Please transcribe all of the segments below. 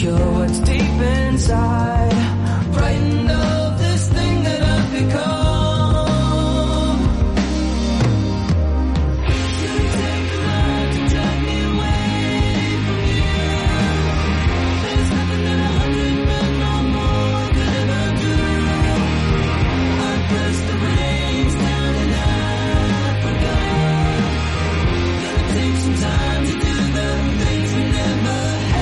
cure what's deep inside. Frightened of this thing that I've become. Should it take a lot to drag me away from you? There's nothing that 100 men or more could ever do. I press the reins down in Africa. Gonna take some time to do the things we never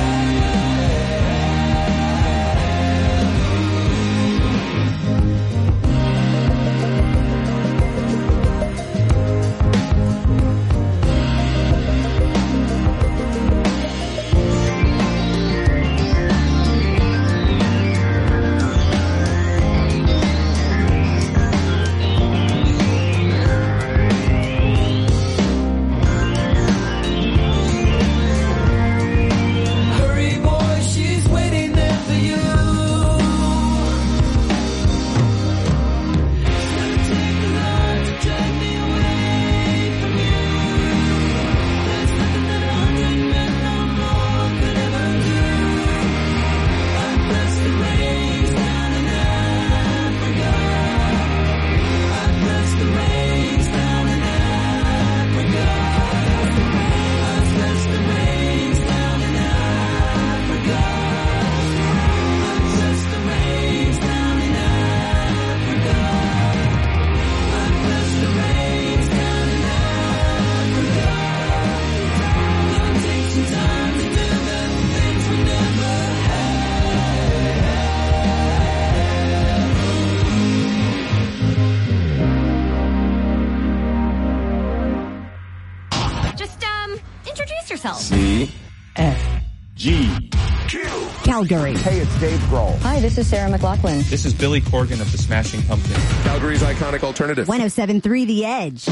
Calgary. Hey, it's Dave Grohl. Hi, this is Sarah McLachlan. This is Billy Corgan of the Smashing Pumpkins. Calgary's iconic alternative. 107.3 The Edge.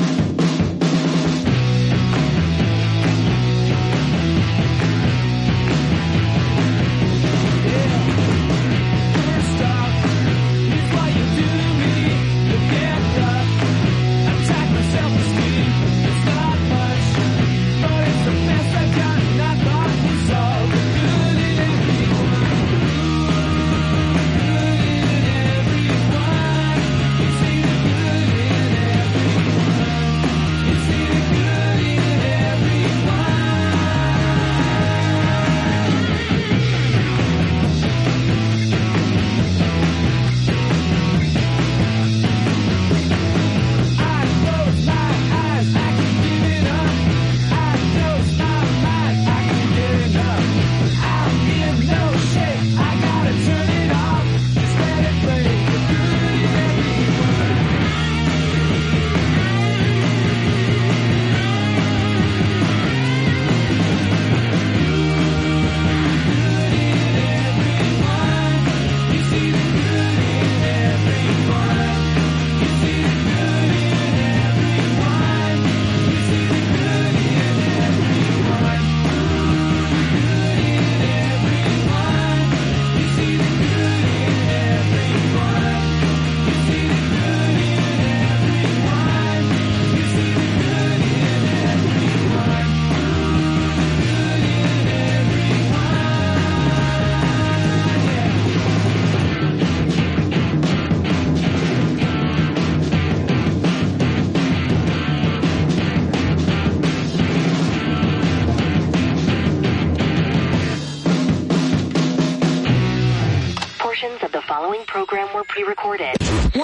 Program were pre-recorded.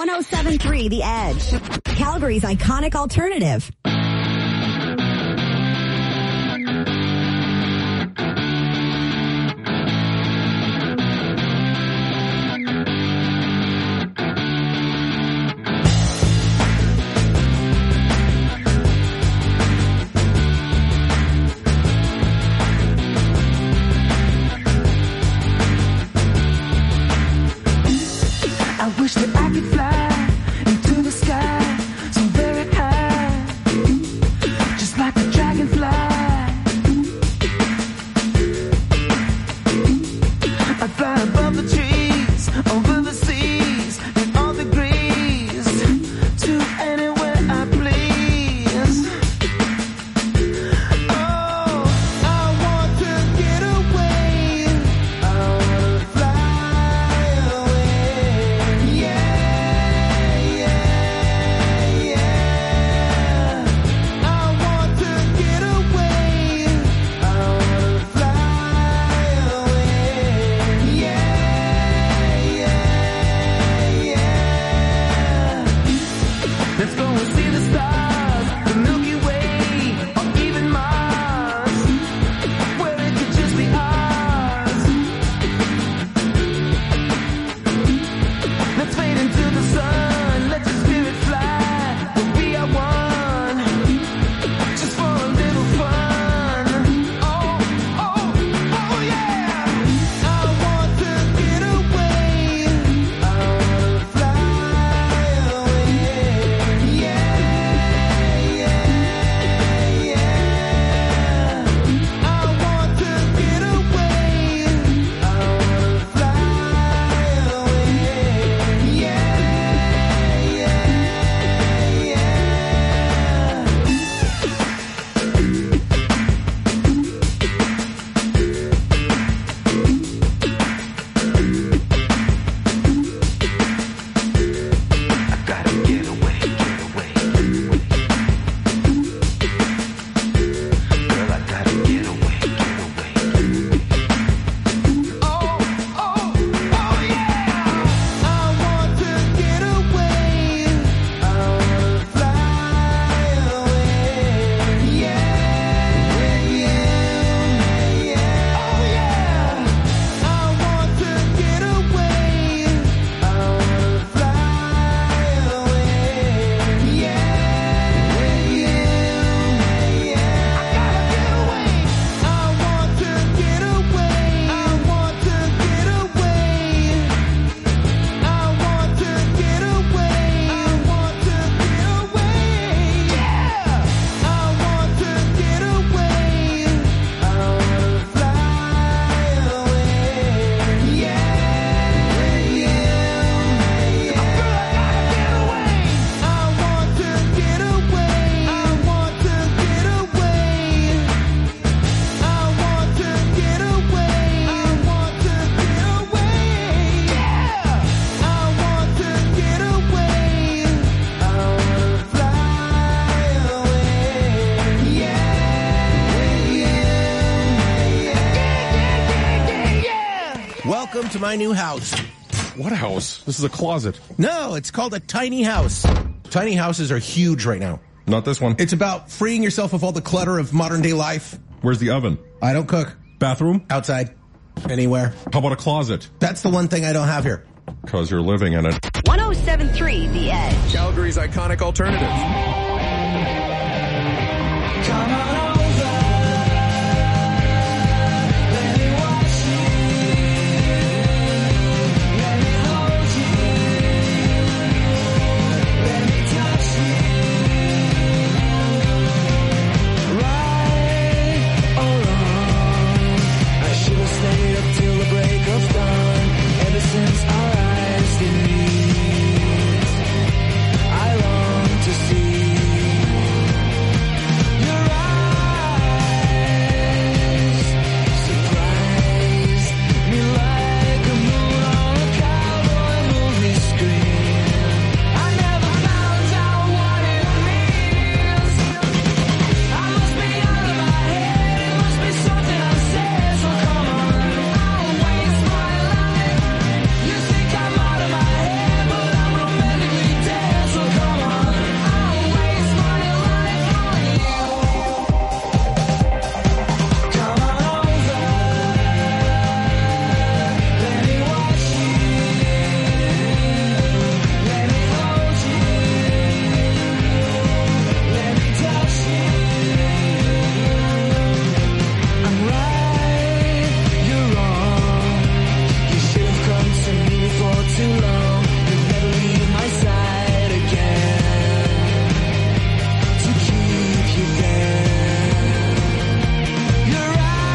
107.3 The Edge. Calgary's iconic alternative. I wish that I could fly into the sky so very high, just like a dragonfly. I'd fly above the trees, over the seas, in all degrees, to anywhere I please. Oh, I want to get away. Welcome to my new house. What house? This is a closet. No, it's called a tiny house. Tiny houses are huge right now. Not this one. It's about freeing yourself of all the clutter of modern day life. Where's the oven? I don't cook. Bathroom? Outside. Anywhere. How about a closet? That's the one thing I don't have here. Because you're living in it. 107.3 The Edge. Calgary's iconic alternative. Come on over, let me wash you, let me hold you, let me touch you. Right or wrong, I should have stayed up till the break of dawn. Ever since our eyes did meet, I long to see your eyes. Surprised me like a moon on a cowboy movie screen. I never found out what it means. I must be out of my head. It must be something I said. So come on, I'll waste my life. You think I'm out of my head, but I'm romantically dead. So come on, I'll waste my life on you. Come on over, let me wash you, let me hold you, let me touch you. I'm right, you're wrong. You should have come to me for too long. You'll never leave my side again. To keep you there. Your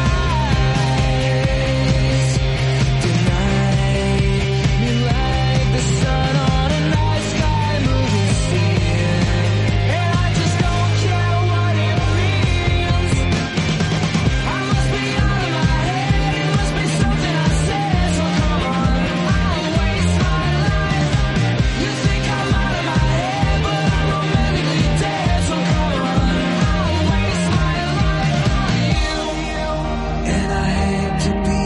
eyes deny me like the sun on a night sky movie scene. And I just don't care what it means. I must be out of my head. It must be something I said. So come on, I'll waste my life. You think I'm out of my head, but I'm romantically dead. So come on, I'll waste my life on you. And I hate to be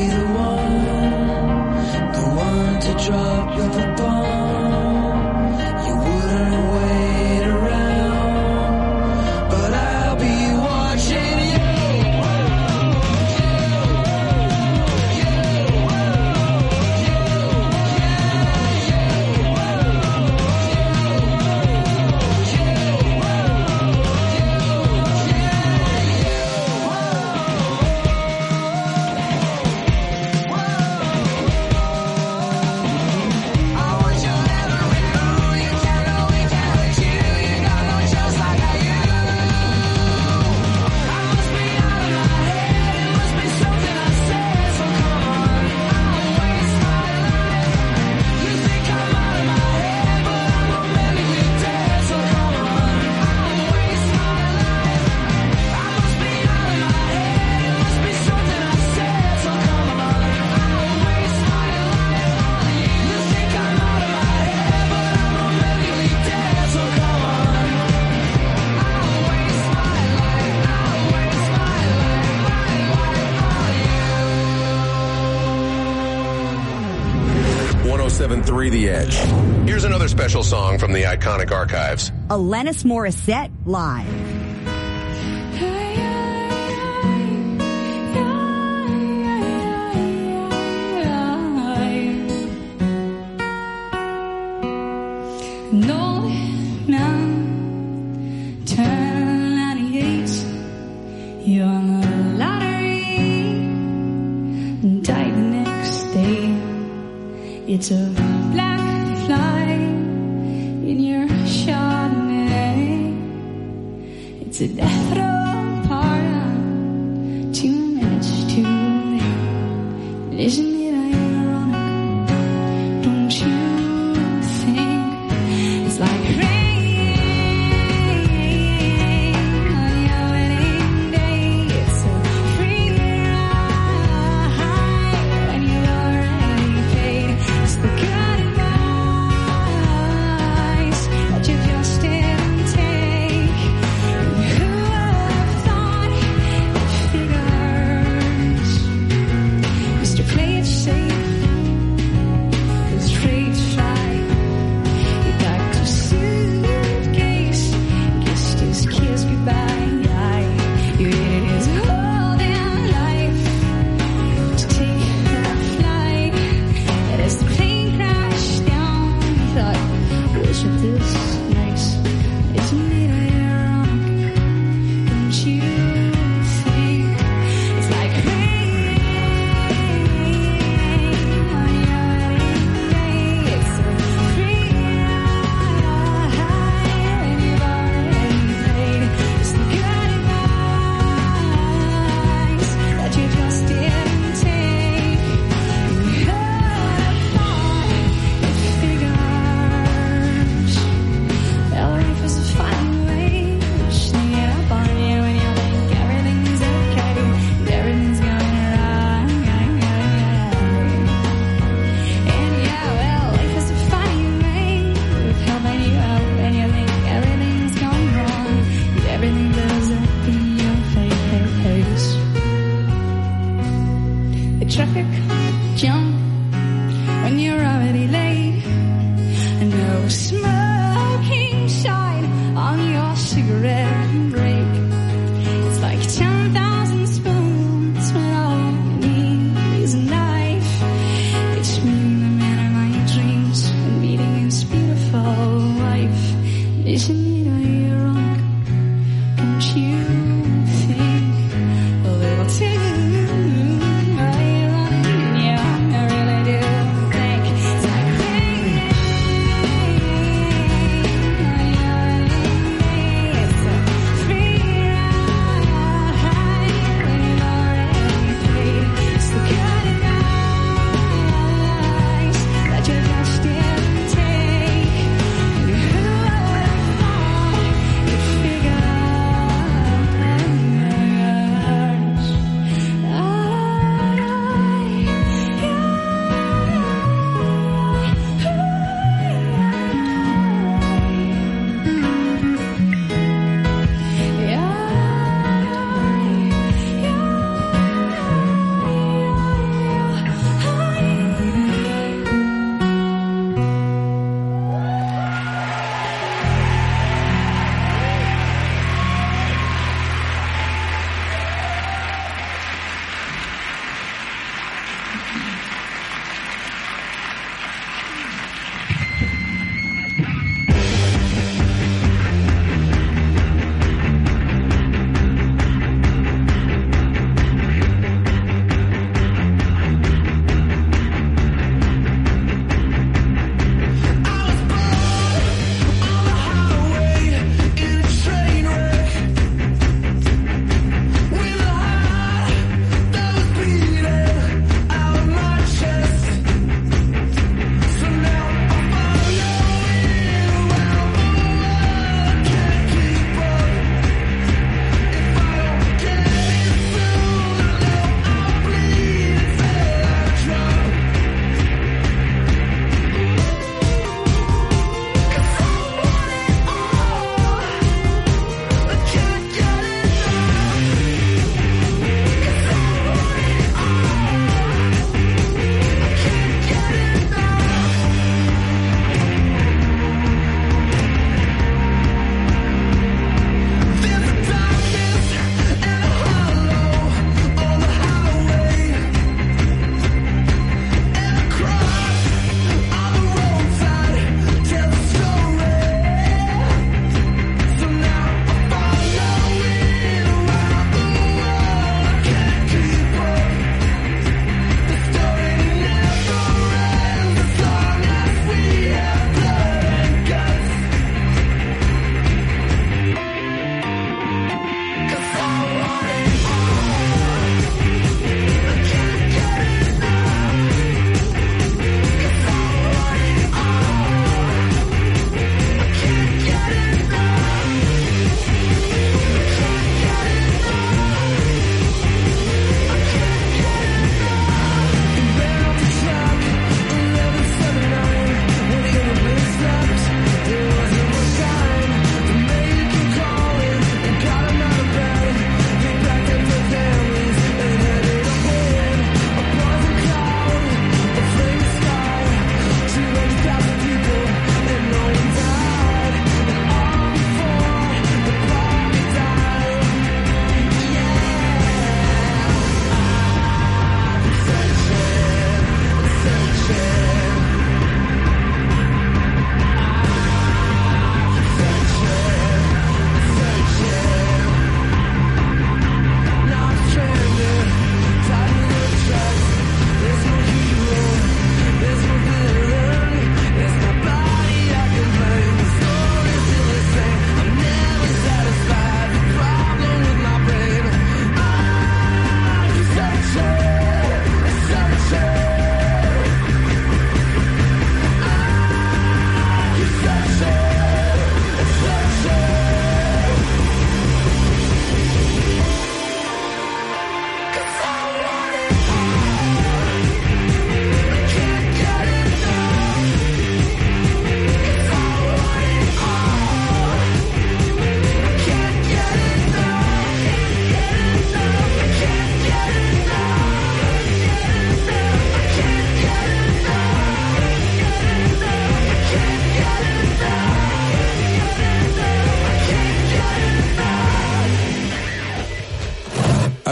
the one to drop you the bomb. You wouldn't wait around, but I'll be watching you. I want you everywhere. You can't know we can't hurt you. You got no chance like I do. I must be out of my head. It must be something I said. So come on, I'll waste my life. You think I'm out of my head, but I'm romantically dead. So come on, I'll waste my life. I must be out of my head. It must be something I said. So come on, I'll waste my life on you. You think I'm out of my head, but I'm romantically dead. So come on, I'll waste my life. I'll waste my life, 107.3 The Edge. Here's another special song from the iconic archives. Alanis Morissette live. No, now, turn 98. You're on the lottery. Die the next day. It's a black fly in your Chardonnay. It's a death row pardon. 2 minutes too late. Isn't it ironic? Don't you think it's like rain on your wedding day? It's a free ride when you already paid. It's the good advice that you just didn't take. Who would have thought it figures? Used to play it jump when you're already late. No smoking shine on your cigarette break. It's like 10,000 spoons when all you need is a knife. It's me, the man of my dreams, and meeting his beautiful wife. Isn't it ironic? Don't you think a little too ironic? Yeah, I really do think it's like, hey,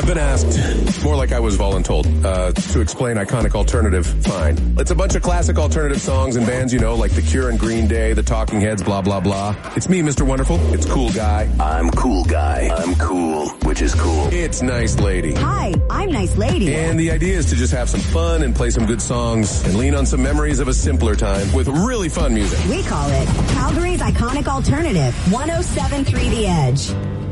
I've been asked, more like I was voluntold, to explain iconic alternative. Fine. It's a bunch of classic alternative songs and bands, you know, like The Cure and Green Day, The Talking Heads, blah, blah, blah. It's me, Mr. Wonderful. It's Cool Guy. I'm Cool Guy. I'm cool, which is cool. It's Nice Lady. Hi, I'm Nice Lady. And the idea is to just have some fun and play some good songs and lean on some memories of a simpler time with really fun music. We call it Calgary's Iconic Alternative, 107.3 The Edge.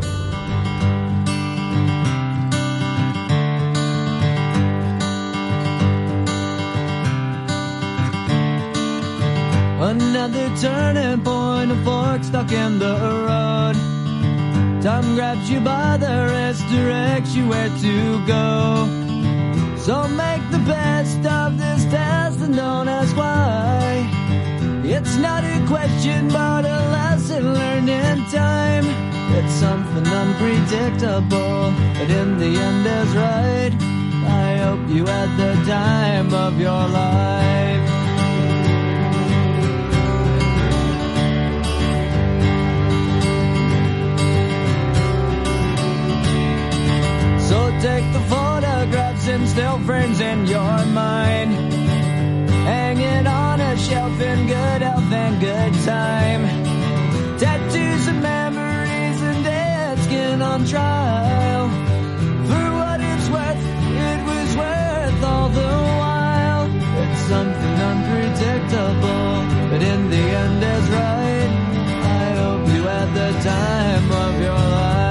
Another turning point, a fork stuck in the road. Time grabs you by the wrist, directs you where to go. So make the best of this test and don't ask why. It's not a question but a lesson learned in time. It's something unpredictable, but in the end is right. I hope you had the time of your life. So take the photographs and still frames in your mind. Hang it on a shelf in good health and good time. Tattoos of memories and dead skin on trial. For what it's worth, it was worth all the while. It's something unpredictable, but in the end is right. I hope you had the time of your life.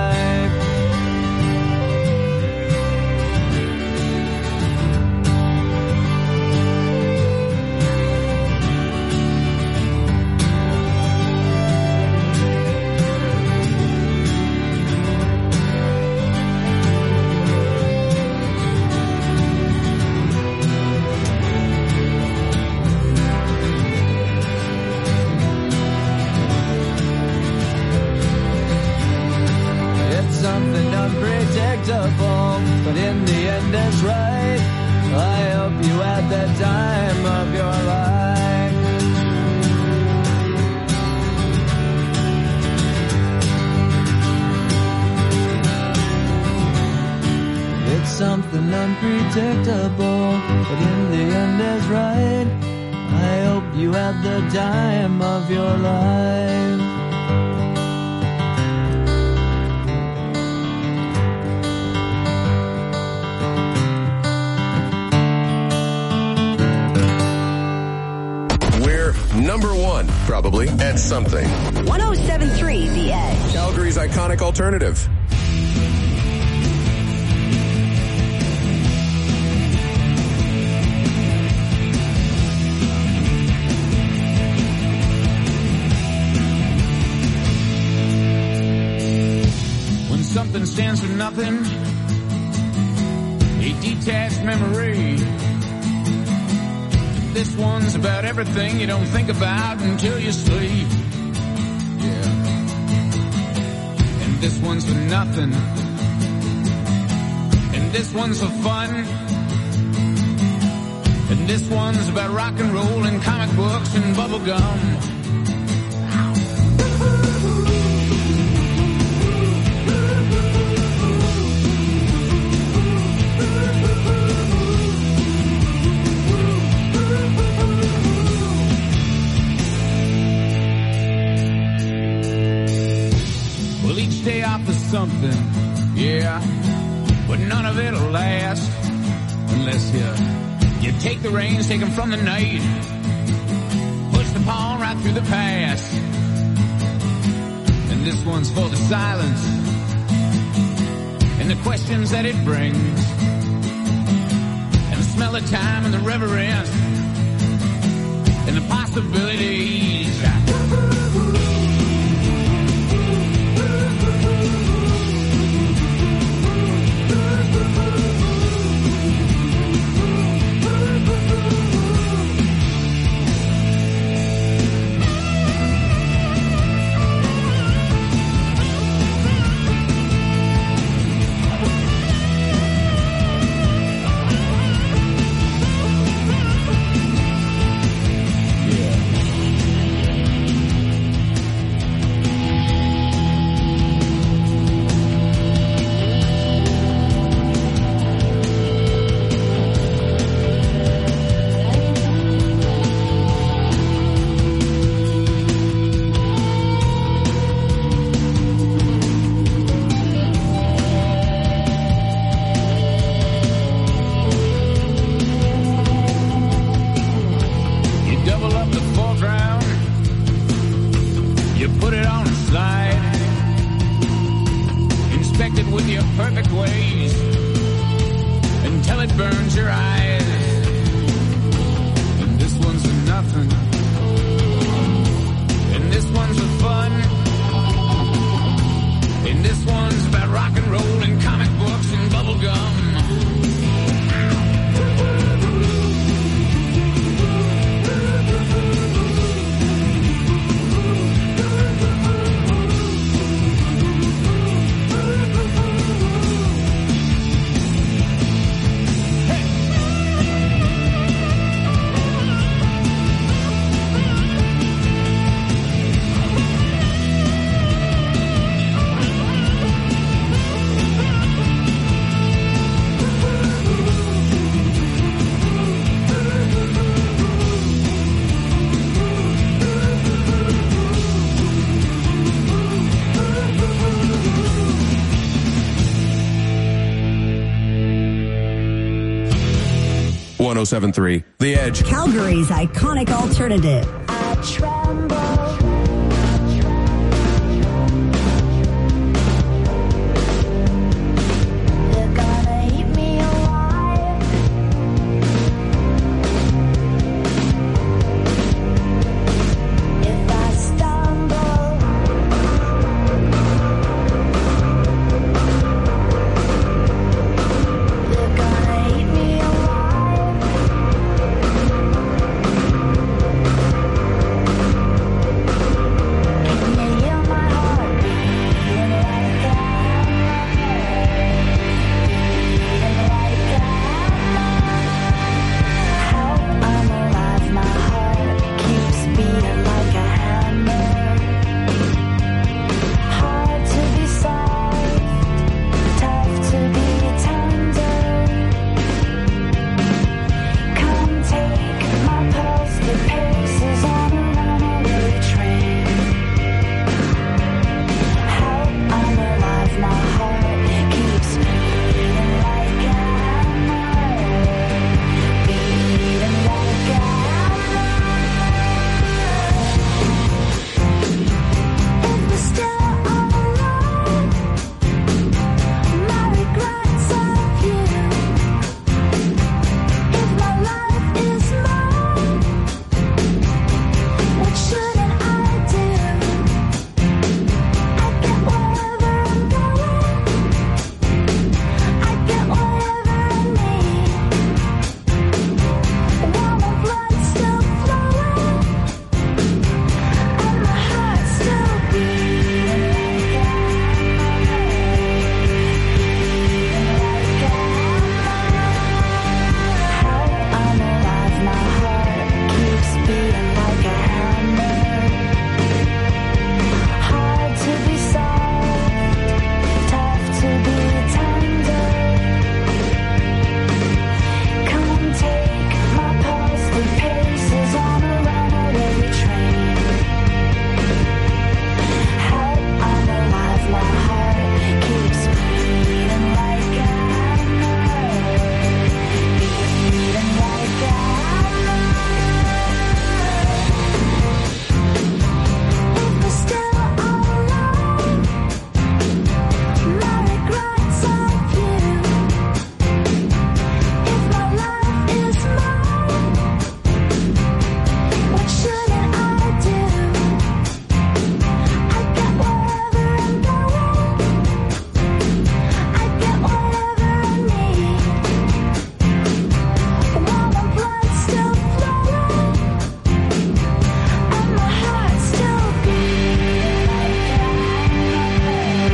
But in the end it's right. I hope you had the time of your life. It's something unpredictable, but in the end is right. I hope you had the time of your life. Number one, probably, at something. 107.3 The Edge. Calgary's Iconic Alternative. When something stands for nothing, a detached memory. This one's about everything you don't think about until you sleep. Yeah. And this one's for nothing. And this one's for fun. And this one's about rock and roll and comic books and bubble gum. Stay off of something, yeah, but none of it'll last unless you take the reins, take them from the night, push the pawn right through the past. And this one's for the silence and the questions that it brings, and the smell of time and the reverence and the possibilities. 107.3 The Edge. Calgary's iconic alternative. I tremble. They're gonna eat me alive. If I stumble, they're gonna eat me alive. Can you hear my heart beating like a hammer? Beating like a hammer. How I'm alive, my heart keeps beating like a hammer. Hard to be soft, tough to be tender. Come take my pulse, the pace is on a runaway train. How I'm alive, my heart keeps beating like a hammer. Beating like a hammer. If we're still alive, my regrets of you. If my life is mine, what shouldn't I do? I get wherever I'm going. I get whatever I need. While my blood's still flowing and my heart's still beating like a How I'm alive, my heart keeps beating like a hammer. Hard to be soft, tough to be tender. Come take my pulse, the pace is on a runaway train. How I'm alive, my heart keeps beating like a hammer. Beating like a hammer. If we're still alive, my regrets of you. If my life is mine, what shouldn't I do? I get wherever I'm going. I get whatever I need. While my blood's still flowing and my heart's still beating like a hammer.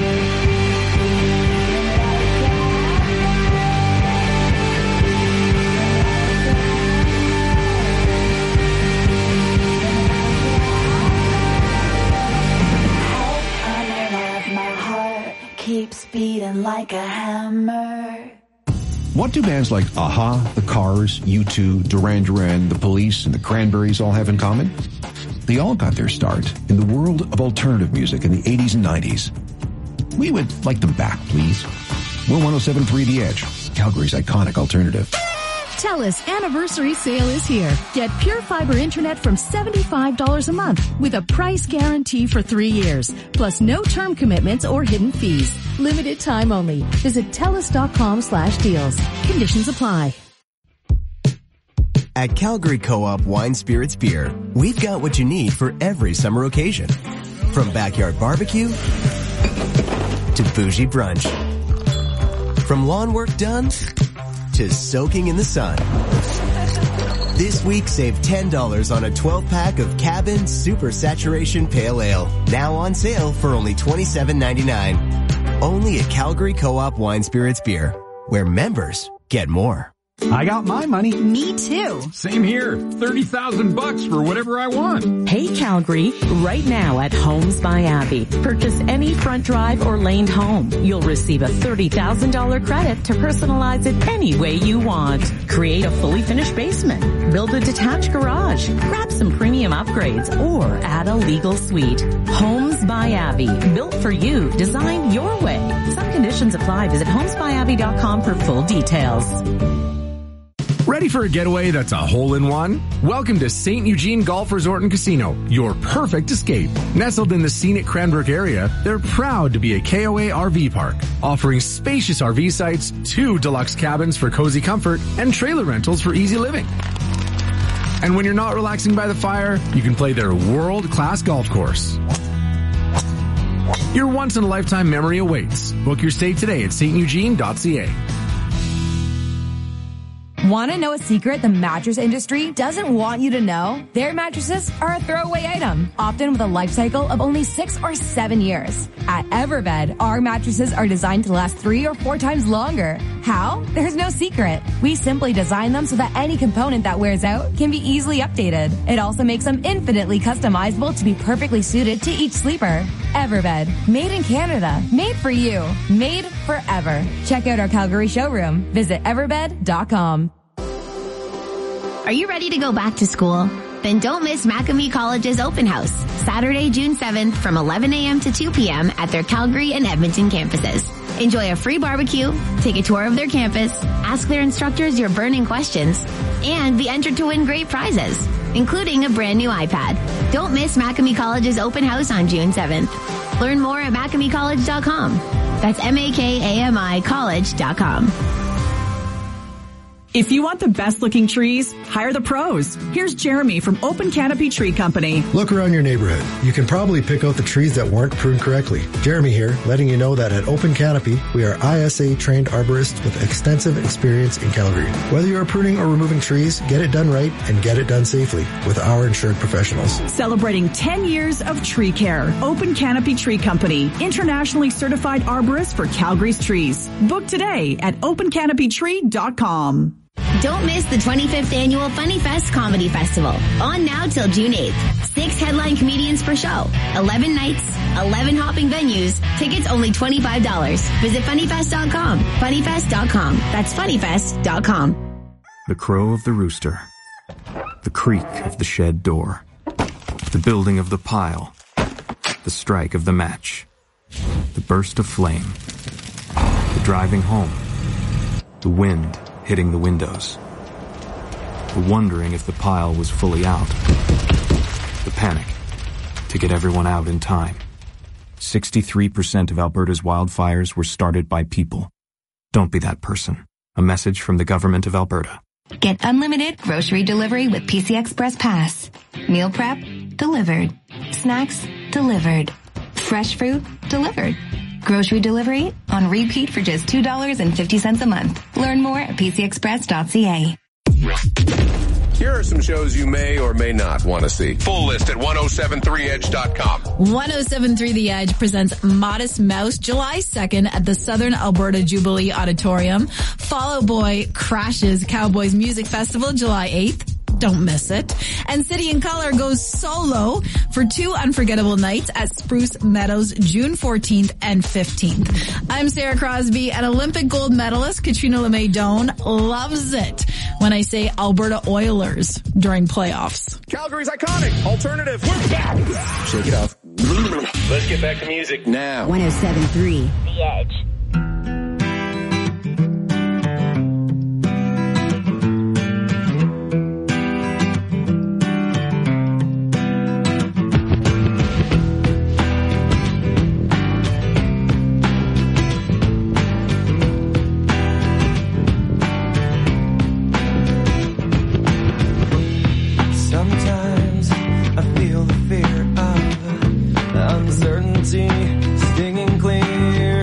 I'm alive, my heart keeps beating like a hammer. What do bands like Aha, The Cars, U2, Duran Duran, The Police, and The Cranberries all have in common? They all got their start in the world of alternative music in the 80s and 90s. We would like them back, please. We're 107.3 The Edge, Calgary's iconic alternative. TELUS anniversary sale is here. Get Pure Fiber Internet from $75 a month with a price guarantee for 3 years, plus no term commitments or hidden fees. Limited time only. Visit TELUS.com/deals. Conditions apply. At Calgary Co-op Wine Spirits Beer, we've got what you need for every summer occasion. From backyard barbecue to bougie brunch. From lawn work done to soaking in the sun. This week, save $10 on a 12-pack of Cabin Super Saturation Pale Ale. Now on sale for only $27.99. Only at Calgary Co-op Wine Spirits Beer, where members get more. I got my money. Me too. Same here. $30,000 for whatever I want. Hey Calgary, right now at Homes by Abby. Purchase any front drive or laned home. You'll receive a $30,000 credit to personalize it any way you want. Create a fully finished basement. Build a detached garage. Grab some premium upgrades or add a legal suite. Homes by Abby. Built for you. Designed your way. Some conditions apply. Visit homesbyabby.com for full details. Ready for a getaway that's a hole-in-one? Welcome to St. Eugene Golf Resort and Casino, your perfect escape. Nestled in the scenic Cranbrook area, they're proud to be a KOA RV park, offering spacious RV sites, 2 deluxe cabins for cozy comfort, and trailer rentals for easy living. And when you're not relaxing by the fire, you can play their world-class golf course. Your once-in-a-lifetime memory awaits. Book your stay today at steugene.ca. Want to know a secret the mattress industry doesn't want you to know? Their mattresses are a throwaway item, often with a life cycle of only 6 or 7 years. At Everbed, our mattresses are designed to last 3 or 4 times longer. How? There's no secret. We simply design them so that any component that wears out can be easily updated. It also makes them infinitely customizable to be perfectly suited to each sleeper. Everbed, made in Canada, made for you, made forever. Check out our Calgary showroom. Visit everbed.com. Are you ready to go back to school? Then don't miss Macamee College's open house, Saturday, June 7th from 11 a.m. to 2 p.m. at their Calgary and Edmonton campuses. Enjoy a free barbecue, take a tour of their campus, ask their instructors your burning questions, and be entered to win great prizes, including a brand new iPad. Don't miss Macamee College's open house on June 7th. Learn more at macameecollege.com. That's MAKAMI college.com. If you want the best looking trees, hire the pros. Here's Jeremy from Open Canopy Tree Company. Look around your neighborhood. You can probably pick out the trees that weren't pruned correctly. Jeremy here, letting you know that at Open Canopy, we are ISA trained arborists with extensive experience in Calgary. Whether you are pruning or removing trees, get it done right and get it done safely with our insured professionals. Celebrating 10 years of tree care. Open Canopy Tree Company, internationally certified arborist for Calgary's trees. Book today at opencanopytree.com. Don't miss the 25th annual Funny Fest Comedy Festival, on now till June 8th. 6 headline comedians per show, 11 nights, 11 hopping venues, tickets only $25. Visit funnyfest.com, funnyfest.com. That's funnyfest.com. The crow of the rooster, the creak of the shed door, the building of the pile, the strike of the match, the burst of flame, the driving home, the wind hitting the windows, the wondering if the pile was fully out, the panic to get everyone out in time. 63% of Alberta's wildfires were started by people. Don't be that person. A message from the Government of Alberta. Get unlimited grocery delivery with PC Express Pass. Meal prep, delivered. Snacks, delivered. Fresh fruit, delivered. Grocery delivery on repeat for just $2.50 a month. Learn more at pcexpress.ca. Here are some shows you may or may not want to see. Full list at 1073edge.com. 1073 The Edge presents Modest Mouse July 2nd at the Southern Alberta Jubilee Auditorium. Fall Out Boy crashes Cowboys Music Festival July 8th. Don't miss it. And City and Color goes solo for 2 unforgettable nights at Spruce Meadows, June 14th and 15th. I'm Sarah Crosby, and Olympic gold medalist Katrina LeMay Doan loves it when I say Alberta Oilers during playoffs. Calgary's iconic alternative. We're back. Shake it off. Let's get back to music now. 1073 The Edge. Sometimes I feel the fear of uncertainty stinging clear,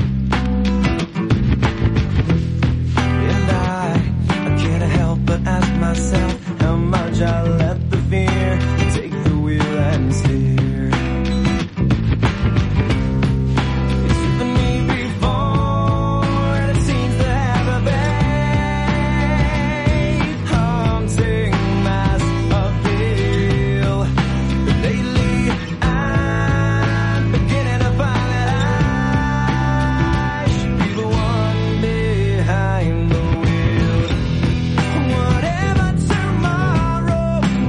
and I can't help but ask myself how much I let the fear take the wheel and steer. It's driven me before, and it seems to have a vague haunting mass appeal. But lately I'm beginning to find that I should be the one behind the wheel. Whatever tomorrow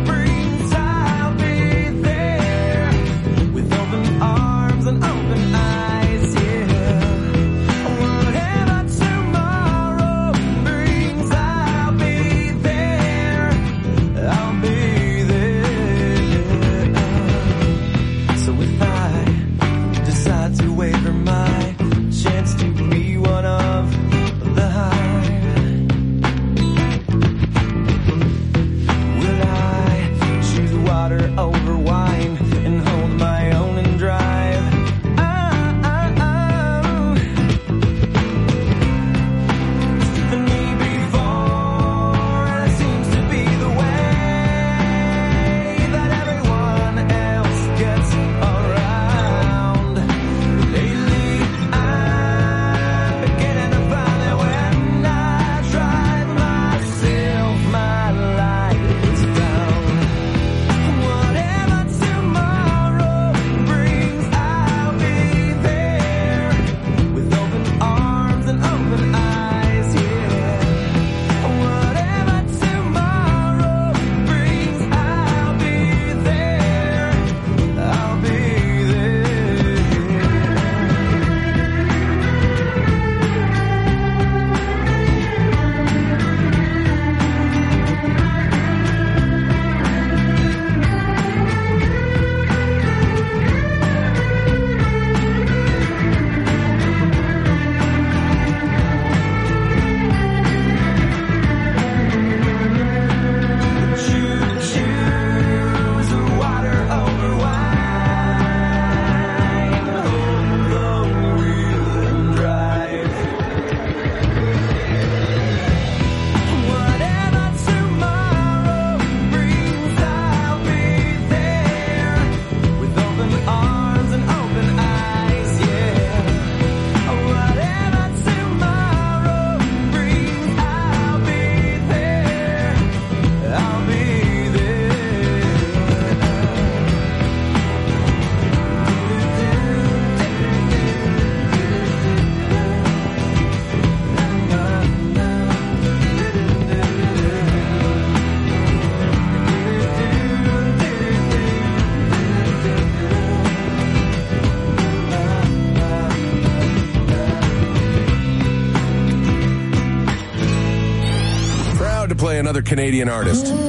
play another Canadian artist. This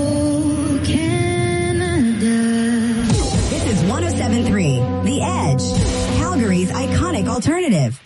is 107.3 The Edge, Calgary's iconic alternative.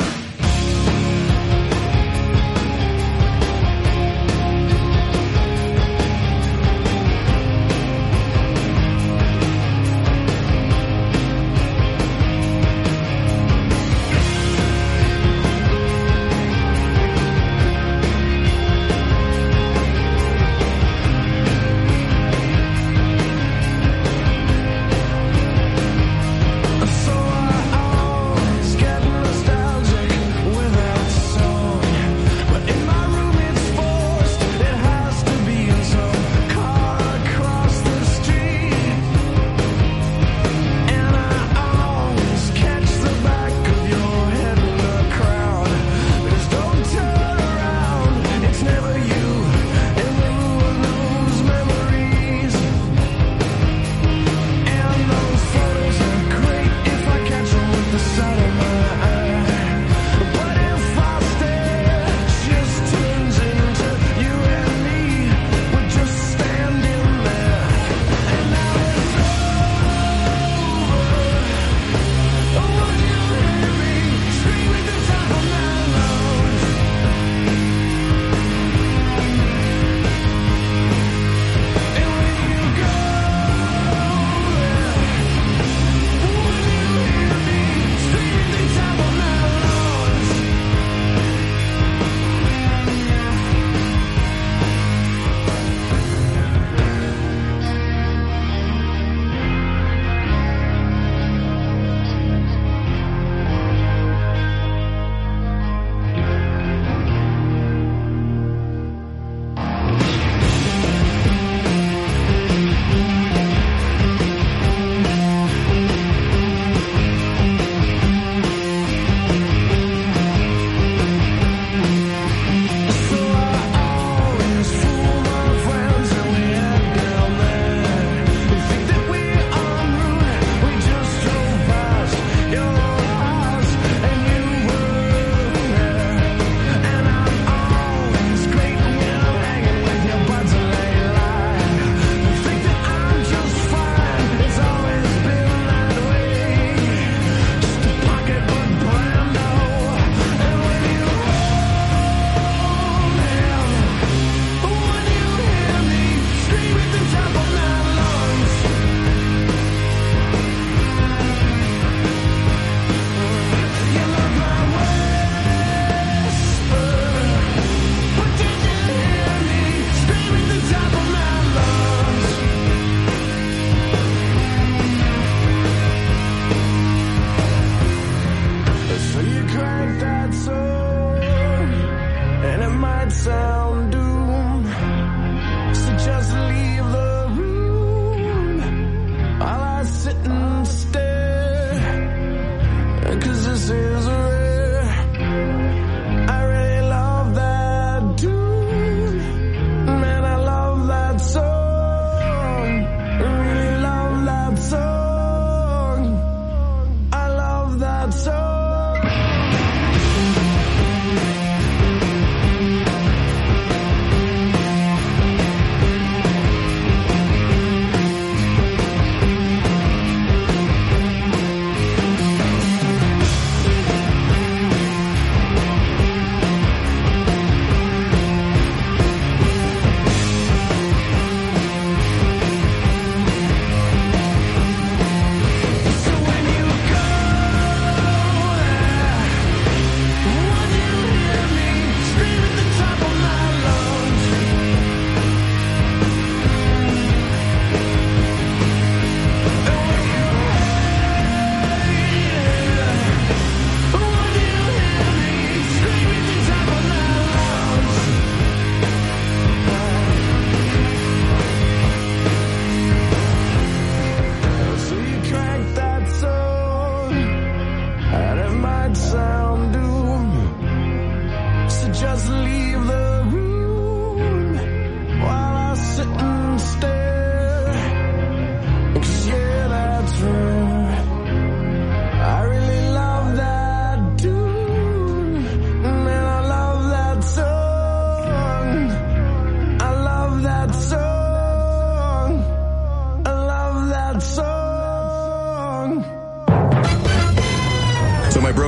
So I always get nostalgia.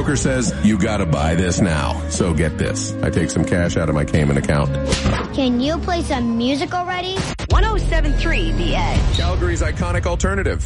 broker says, you gotta buy this now. So get this. I take some cash out of my Cayman account. Can you play some music already? 107.3 The Edge. Calgary's iconic alternative.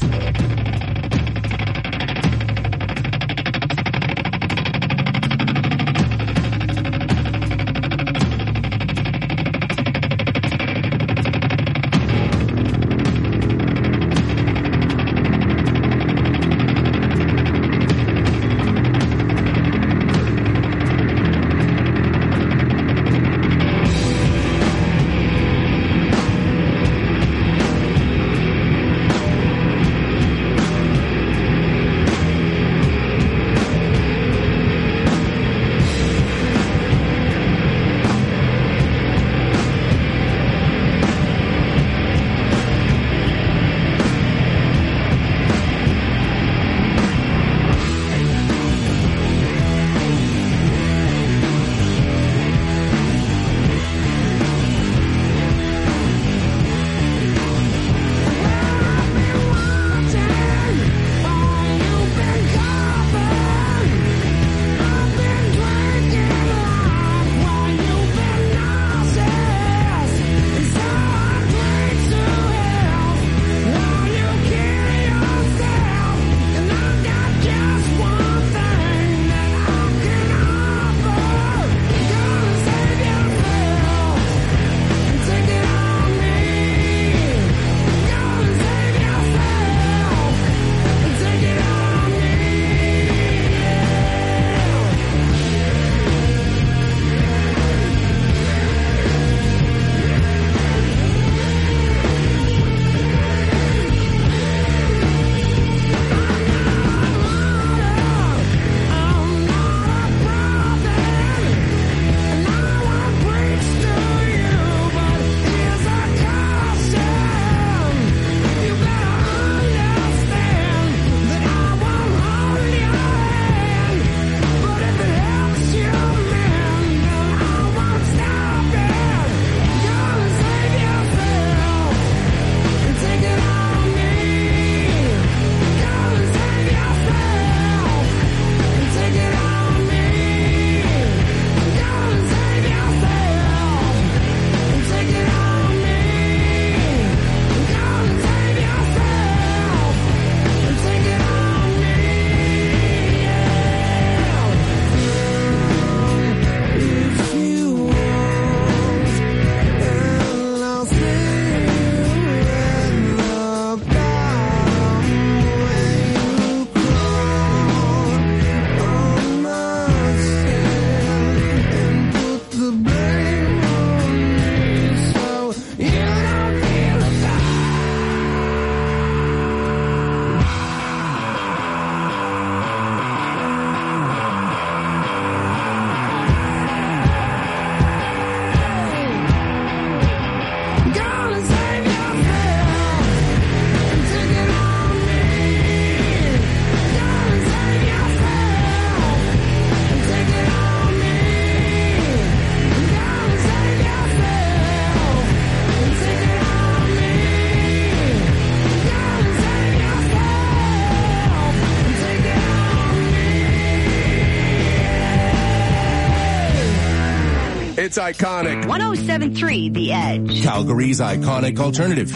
It's iconic. 107.3 The Edge. Calgary's iconic alternative.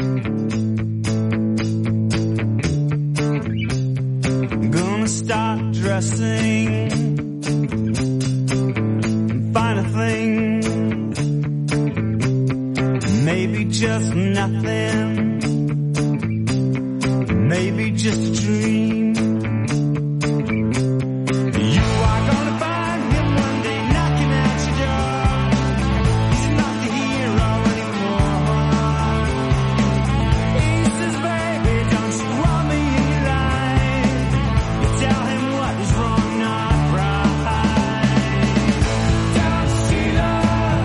Gonna start dressing, find a thing, maybe just nothing, maybe just a dream. You are gonna find him one day knocking at your door. He's not the hero anymore. He says, baby, don't you want me in your life? You tell him what is wrong, not right. Don't see love,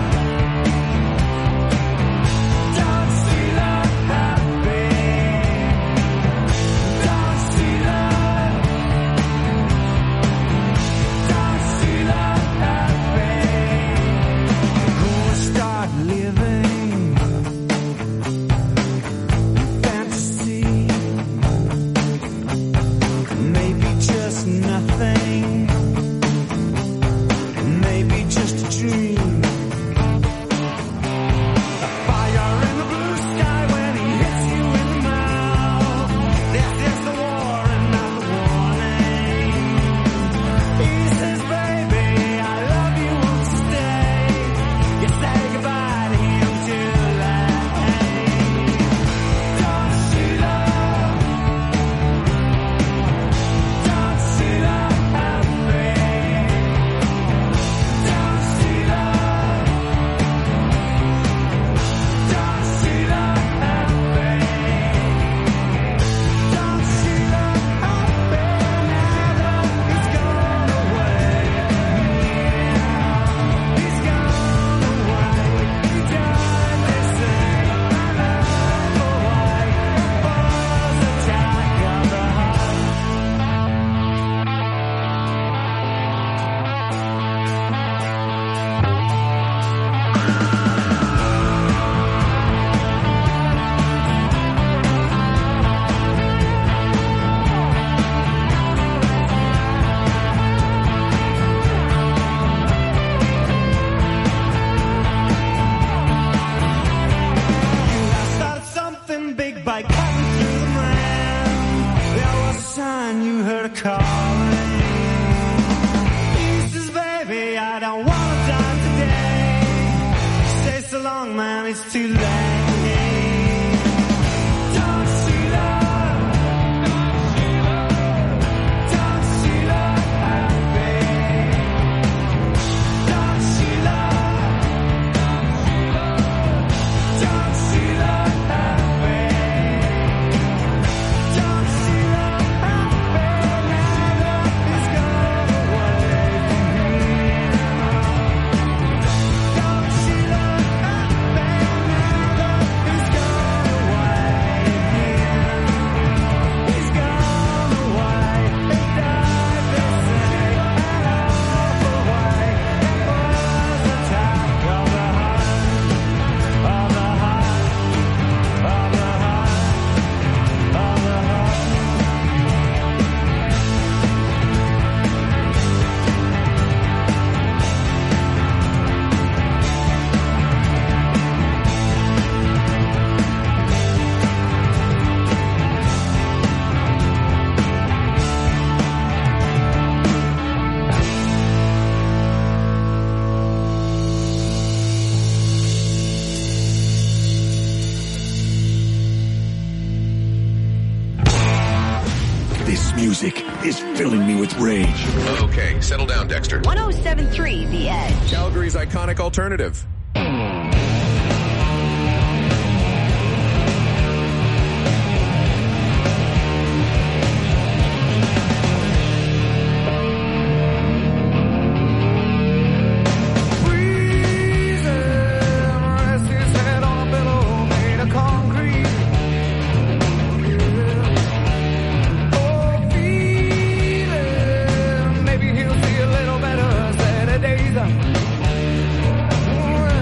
don't see love happy, don't see love. passing through the land. There was a sign you heard a calling. He says, baby, I don't want to die today. Stay so long, man, it's too late. Don't shoot up. Don't shoot up, baby. Don't shoot up. Don't shoot up, baby. Don't shoot up, baby. Now love is gone away from here. Don't shoot up, baby. Now love is gone away again. He's gone away. He died, they say, an awful way. It was the attack of the heart, of the heart, of the heart, of the heart. This music is filling me with rage. Okay, settle down, Dexter. 107.3 The Edge. Calgary's iconic alternative. Rest his head on a pillow made of concrete. Oh, feeling, maybe he'll see a little better Saturdays.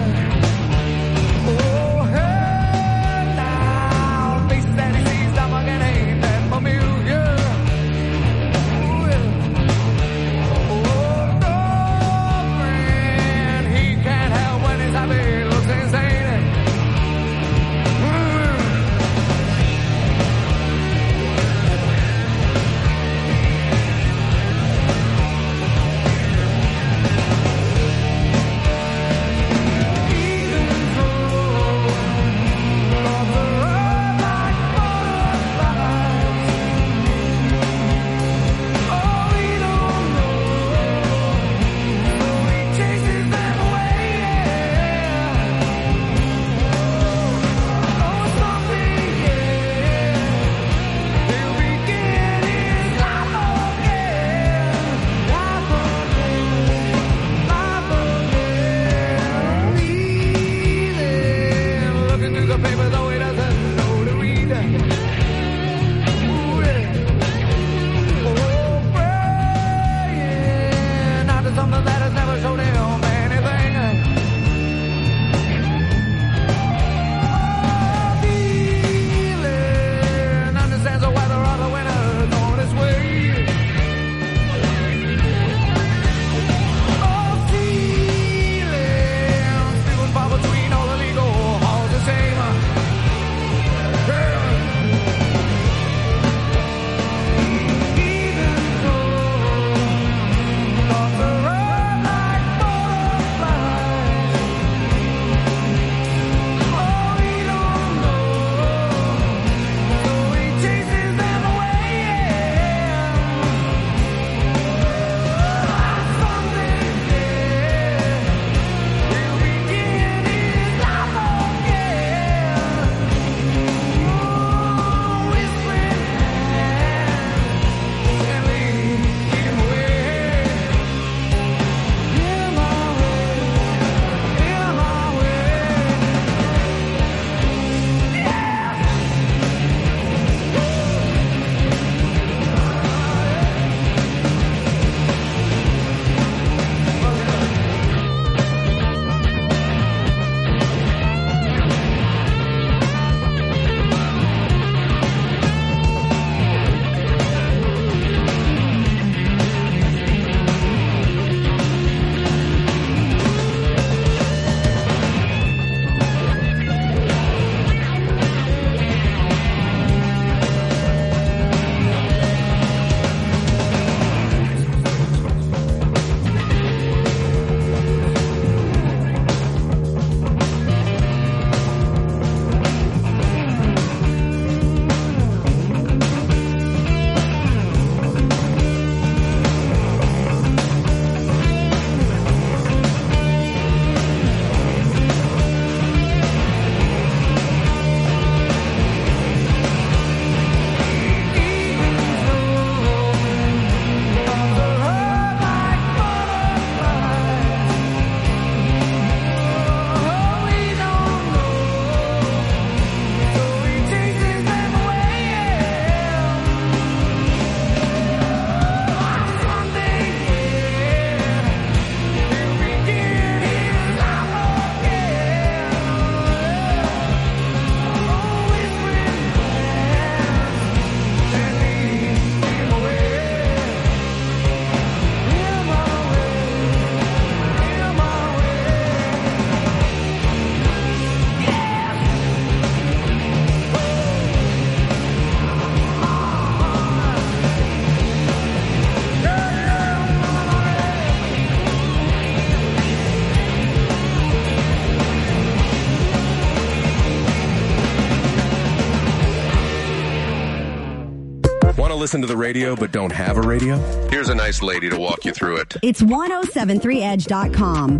to listen to the radio but don't have a radio? Here's a nice lady to walk you through it. It's 1073edge.com.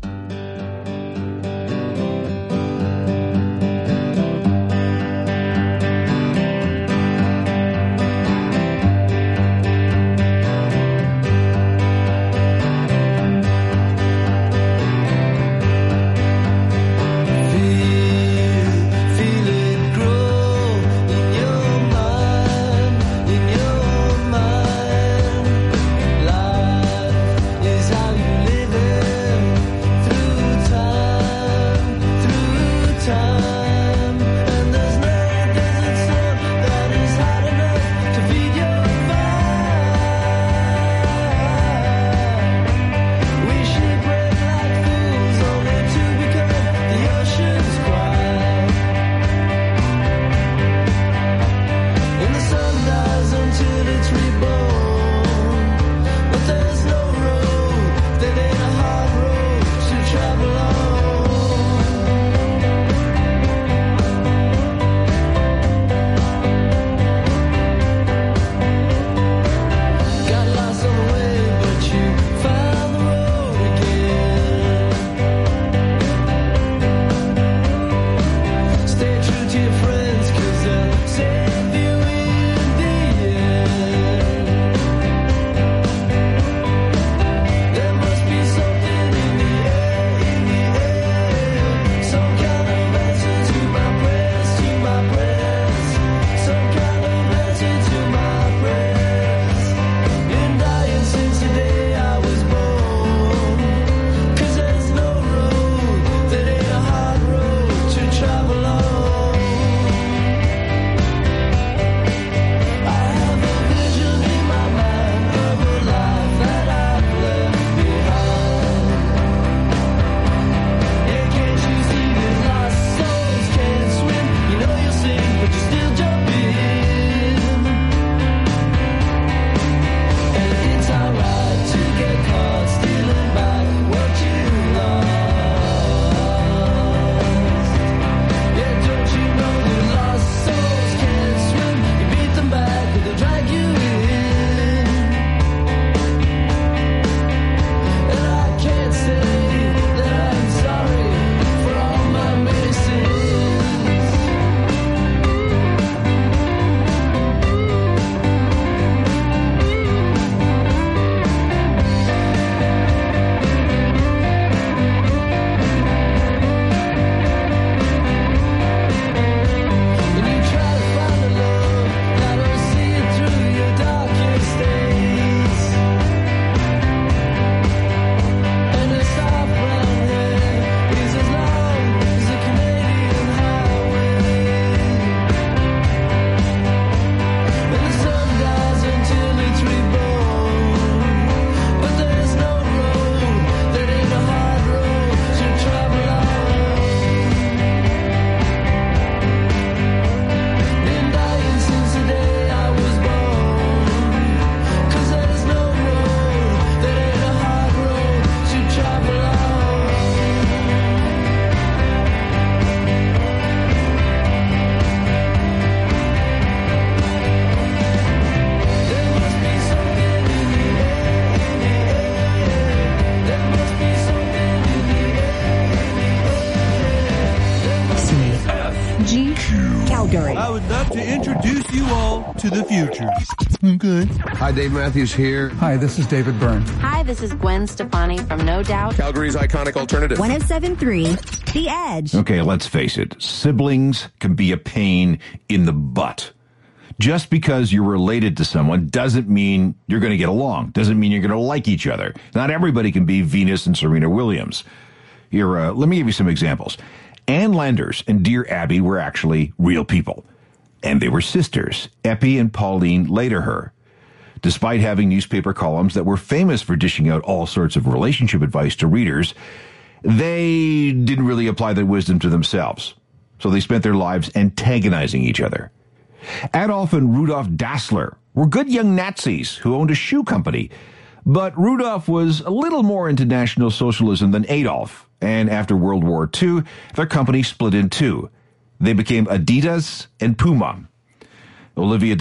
Calgary. I would love to introduce you all to the future. Okay. Hi, Dave Matthews here. Hi, this is David Byrne. Hi, this is Gwen Stefani from No Doubt. Calgary's iconic alternative. 107.3 The Edge. Okay, let's face it. Siblings can be a pain in the butt. Just because you're related to someone doesn't mean you're going to get along. Doesn't mean you're going to like each other. Not everybody can be Venus and Serena Williams. Here, let me give you some examples. Ann Landers and Dear Abby were actually real people. And they were sisters, Eppie and Pauline Lederher. Despite having newspaper columns that were famous for dishing out all sorts of relationship advice to readers, they didn't really apply their wisdom to themselves. So they spent their lives antagonizing each other. Adolf and Rudolf Dassler were good young Nazis who owned a shoe company. But Rudolf was a little more into National Socialism than Adolf, and after World War II, their company split in two. They became Adidas and Puma. Olivia